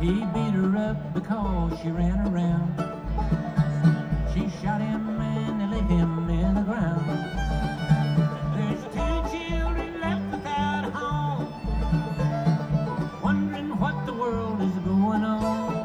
He beat her up because she ran around. She shot him and they laid him in the ground. There's two children left without a home, wondering what the world is going on.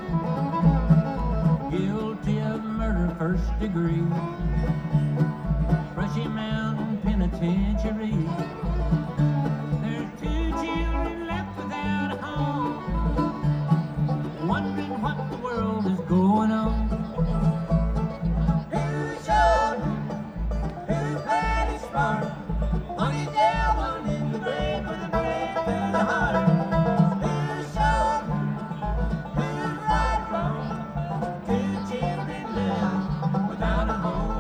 Guilty of murder, first degree, Brushy Mountain Penitentiary. There's two children left without a home, wondering what the world is going on. Who showed him? Who played his part? One in jail, one in the grave with a bullet through the heart. Who showed him? Who's right or wrong? Two children left without a home.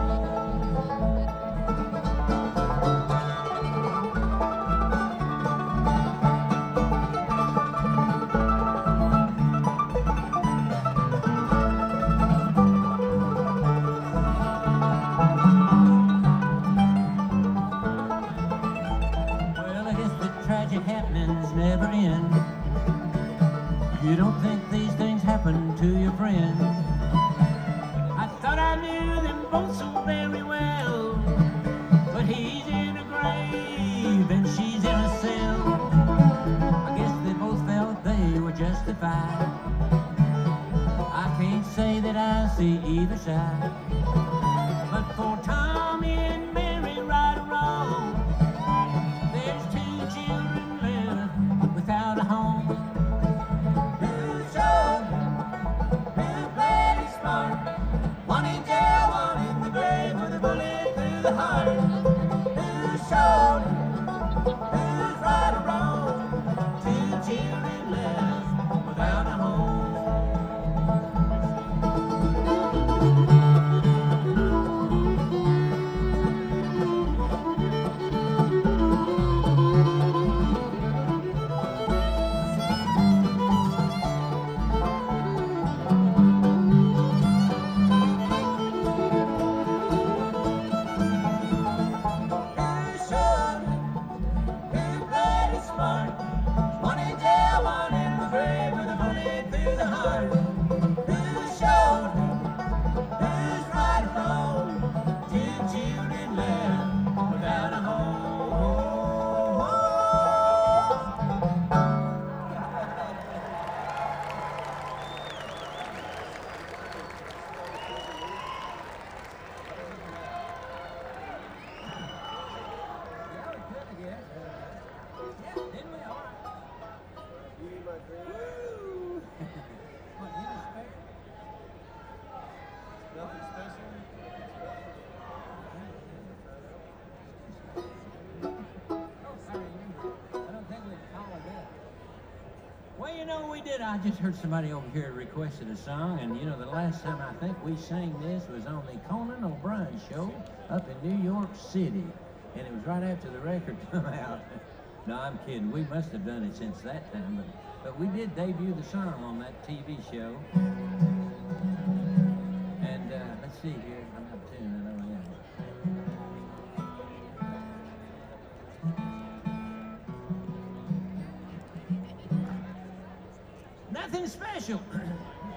Well, I guess the tragic happenings never end. You don't think these things happen to your friends. I thought I knew them both so very well, but he's in a grave and she's in a cell. I guess they both felt they were justified. I can't say that I see either side, but for Tommy and Mary, right or wrong, there's two children left without a home. Who showed him? Who played his part? One in jail, one in the grave with a bullet through the heart. Who showed him? Who's right or wrong? Two children left without a home. Who showed him? Who played his part? One in jail, one in the grave with a bullet through the heart. Who showed him? Who's right or wrong? Two children left without a home. Well, you know, we did. I just heard somebody over here requested a song, and you know, the last time I think we sang this was on the Conan O'Brien show up in New York City, and it was right after the record come out. No, I'm kidding. We must have done it since that time, but we did debut the song on that TV show. And let's see here. I'm not tuning. I know I am. Nothing special.